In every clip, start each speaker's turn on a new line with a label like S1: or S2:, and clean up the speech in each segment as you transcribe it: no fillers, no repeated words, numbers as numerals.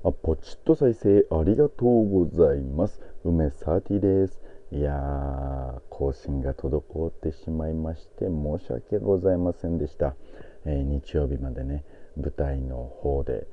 S1: ポチッと再生ありがとうございます。梅サーティです。いやー、更新が滞ってしまいまして申し訳ございませんでした。日曜日までね、舞台の方で、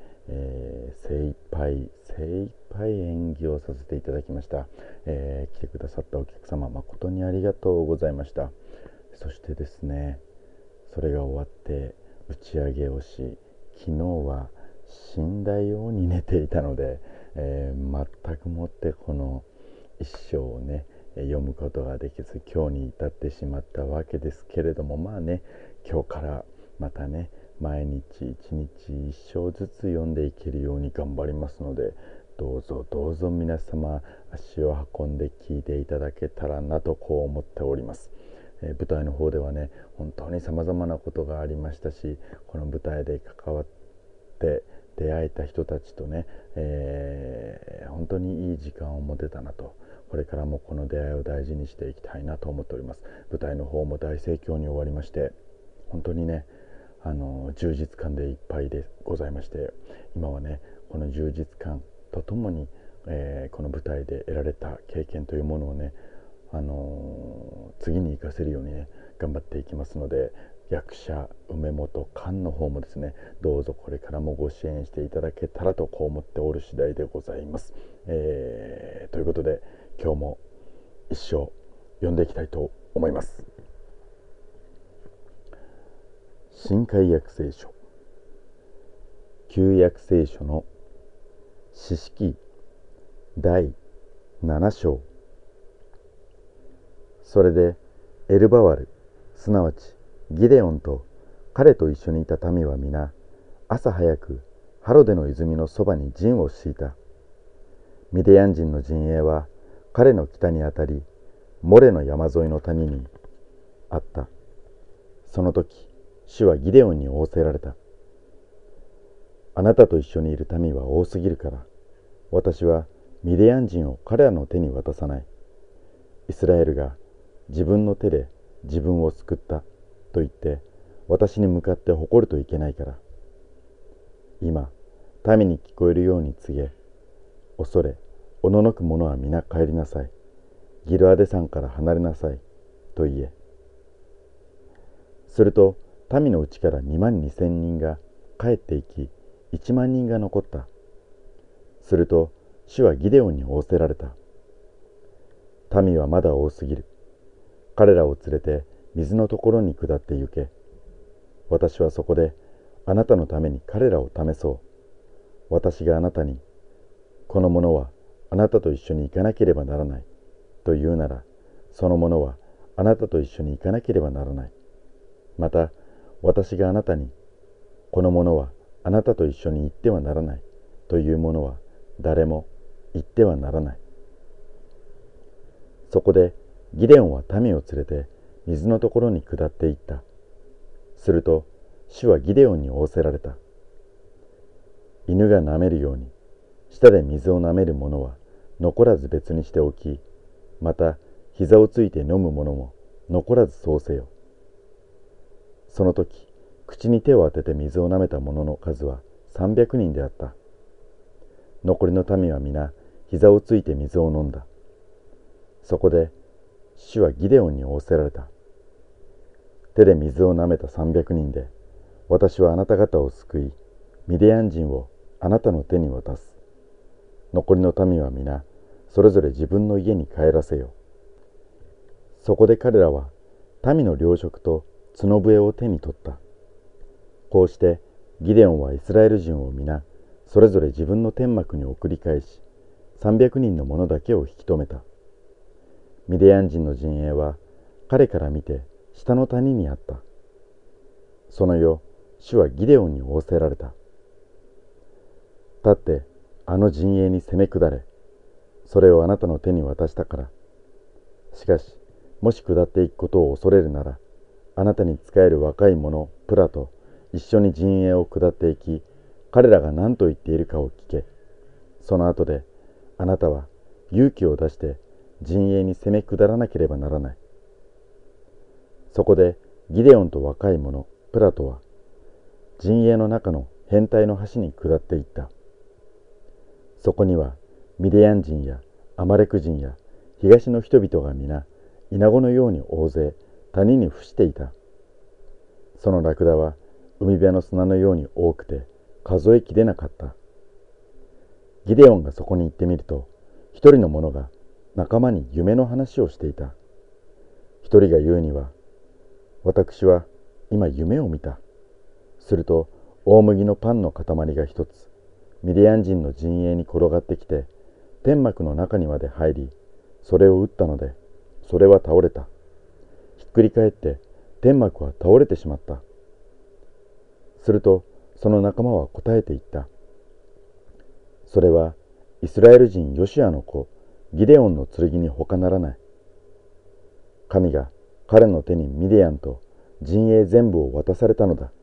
S1: 精一杯演技をさせていただきました。来てくださったお客様誠にありがとうございました。そしてですね、それが終わって打ち上げをし、昨日は死んだように寝ていたので、全くもってこの一生をね読むことができず、今日に至ってしまったわけですけれども、まあね、今日からまたね、毎日一日一生ずつ読んでいけるように頑張りますので、どうぞどうぞ皆様足を運んで聞いていただけたらなとこう思っております。舞台の方ではね、本当にさまざまなことがありましたし、この舞台で関わって出会えた人たちとね、本当にいい時間を持てたなと、これからもこの出会いを大事にしていきたいなと思っております。舞台の方も大盛況に終わりまして、本当にね、充実感でいっぱいでございまして、今はね、この充実感とともに、この舞台で得られた経験というものをね、次に生かせるようにね頑張っていきますので、役者梅本寛の方もですね、どうぞこれからもご支援していただけたらとこう思っておる次第でございます。ということで、今日も一生読んでいきたいと思います。新海約聖書、旧約聖書の詩式第7章。それでエルバワル、すなわちギデオンと彼と一緒にいた民は皆、朝早くハロデの泉のそばに陣を敷いた。ミディアン人の陣営は彼の北にあたり、モレの山沿いの谷にあった。その時、主はギデオンに仰せられた。あなたと一緒にいる民は多すぎるから、私はミディアン人を彼らの手に渡さない。イスラエルが自分の手で自分を救ったと言って私に向かって誇るといけないから。今民に聞こえるように告げ、恐れおののく者は皆帰りなさい、ギルアデ山から離れなさいと言え。すると民のうちから22000人が帰っていき、1万人が残った。すると主はギデオンに仰せられた。民はまだ多すぎる。彼らを連れて水のところに下って行け。私はそこであなたのために彼らを試そう。私があなたに、この者はあなたと一緒に行かなければならないと言うなら、その者はあなたと一緒に行かなければならない。また私があなたに、この者はあなたと一緒に行ってはならないという者は誰も行ってはならない。そこでギデオンは民を連れて水のところに下っていった。すると主はギデオンに仰せられた。犬が舐めるように舌で水を舐める者は残らず別にしておき、また膝をついて飲む者も残らずそうせよ。その時口に手を当てて水を舐めた者の数は300人であった。残りの民は皆膝をついて水を飲んだ。そこで主はギデオンに仰せられた。手で水を舐めた300人で、私はあなた方を救い、ミディアン人をあなたの手に渡す。残りの民は皆、それぞれ自分の家に帰らせよ。そこで彼らは、民の糧食と角笛を手に取った。こうして、ギデオンはイスラエル人を皆、それぞれ自分の天幕に送り返し、300人の者だけを引き止めた。ミディアン人の陣営は彼から見て下の谷にあった。その夜、主はギデオンに仰せられた。立ってあの陣営に攻め下れ。それをあなたの手に渡したから。しかし、もし下っていくことを恐れるなら、あなたに仕える若い者プラと一緒に陣営を下っていき、彼らが何と言っているかを聞け。その後であなたは勇気を出して陣営に攻め下らなければならない。そこでギデオンと若い者プラトは陣営の中の変態の橋に下っていった。 そこにはミディアン人やアマレク人や東の人々が皆イナゴのように大勢谷に伏していた。そのラクダは海辺の砂のように多くて数えきれなかった。ギデオンがそこに行ってみると、一人の者が仲間に夢の話をしていた。一人が言うには、私は今夢を見た。すると大麦のパンの塊が一つミディアン人の陣営に転がってきて、天幕の中にまで入り、それを打ったので、それは倒れた。ひっくり返って天幕は倒れてしまった。するとその仲間は答えて言った。それはイスラエル人ヨシュアの子ギデオンの剣に他ならない。神が彼の手にミディアンと陣営全部を渡されたのだ。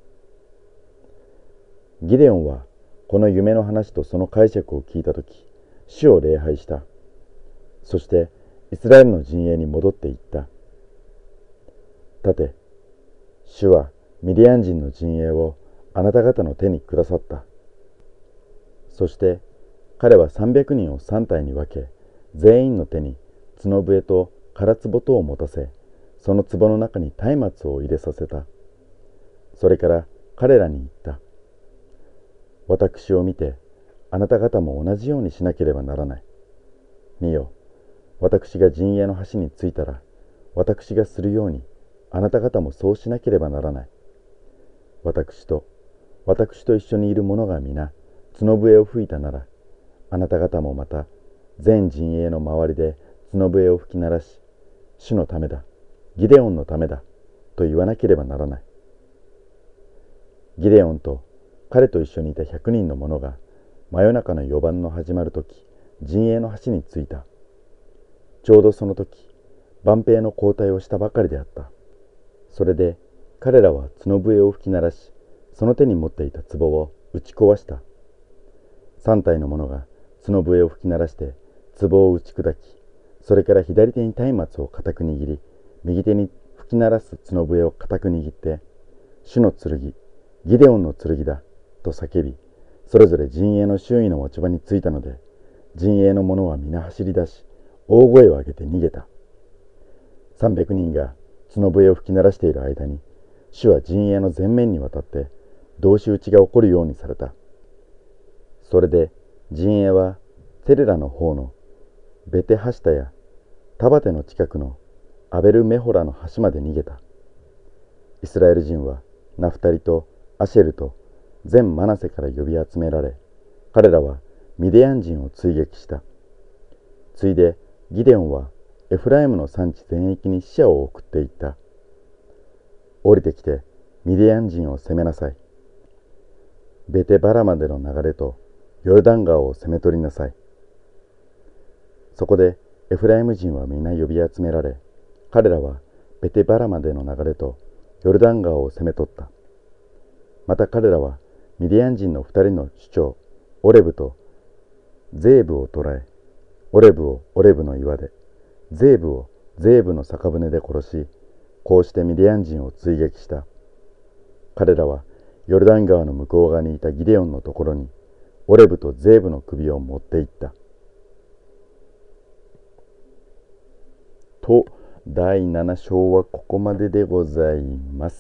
S1: ギデオンはこの夢の話とその解釈を聞いたとき、主を礼拝した。そしてイスラエルの陣営に戻っていった。立て、主はミディアン人の陣営をあなた方の手にくださった。そして彼は300人を3隊に分け、全員の手に角笛と空壺とを持たせ、その壺の中に松明を入れさせた。それから彼らに言った。私を見て、あなた方も同じようにしなければならない。見よ、私が陣営の端に着いたら、私がするように、あなた方もそうしなければならない。私と一緒にいる者が皆、角笛を吹いたなら、あなた方もまた、全陣営の周りで角笛を吹き鳴らし、主のためだ、ギデオンのためだ、と言わなければならない。ギデオンと彼と一緒にいた100人の者が、真夜中の夜番の始まるとき、陣営の端に着いた。ちょうどその時、万兵の交代をしたばかりであった。それで彼らは角笛を吹き鳴らし、その手に持っていた壺を打ち壊した。3体の者が角笛を吹き鳴らして壺を打ち砕き、それから左手に松明を固く握り、右手に吹き鳴らす角笛を固く握って、主の剣、ギデオンの剣だと叫び、それぞれ陣営の周囲の持ち場に着いたので、陣営の者は皆走り出し、大声を上げて逃げた。300人が角笛を吹き鳴らしている間に、主は陣営の前面にわたって同士討ちが起こるようにされた。それで陣営はテレラの方のベテハシタやタバテの近くのアベルメホラの端まで逃げた。イスラエル人はナフタリとアシェルと全マナセから呼び集められ、彼らはミディアン人を追撃した。ついでギデオンはエフライムの山地全域に死者を送っていった。降りてきてミディアン人を攻めなさい。ベテバラまでの流れとヨルダン川を攻め取りなさい。そこでエフライム人は皆呼び集められ、彼らはベテバラまでの流れとヨルダン川を攻め取った。また彼らはミディアン人の2人の首長オレブとゼーブを捕らえ、オレブをオレブの岩で、ゼーブをゼーブの酒舟で殺し、こうしてミディアン人を追撃した。彼らはヨルダン川の向こう側にいたギデオンのところにオレブとゼーブの首を持って行った。と、第7章はここまででございます。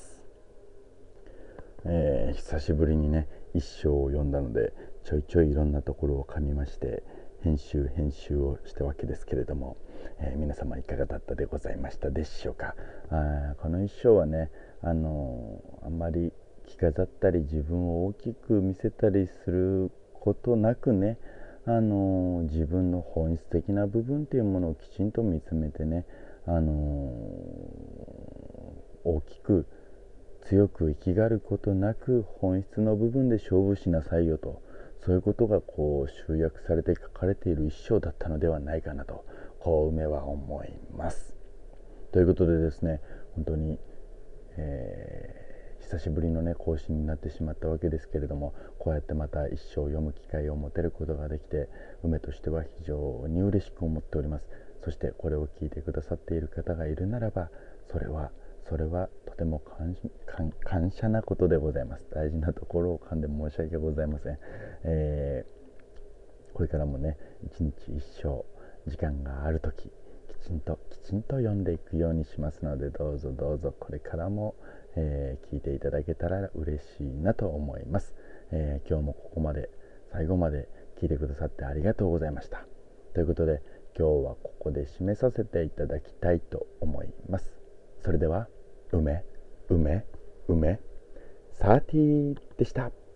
S1: 久しぶりにね、一章を読んだので、ちょいちょいいろんなところを噛みまして、編集をしたわけですけれども、皆様いかがだったでございましたでしょうか。この一章はね、あんまり着飾ったり自分を大きく見せたりすることなくね、自分の本質的な部分っていうものをきちんと見つめてね、大きく強く生きがることなく本質の部分で勝負しなさいよと、そういうことが集約されて書かれている一章だったのではないかなと梅は思います。ということでですね、本当に、久しぶりのね更新になってしまったわけですけれども、こうやってまた一章を読む機会を持てることができて、梅としては非常に嬉しく思っております。そしてこれを聞いてくださっている方がいるならば、それはとても感謝なことでございます。大事なところを噛んで申し訳ございません。 これからもね、一日一生時間があるとききちんと読んでいくようにしますので、どうぞこれからも、聞いていただけたら嬉しいなと思います。今日もここまで最後まで聞いてくださってありがとうございました。ということで今日はここで締めさせていただきたいと思います。それでは、梅30でした。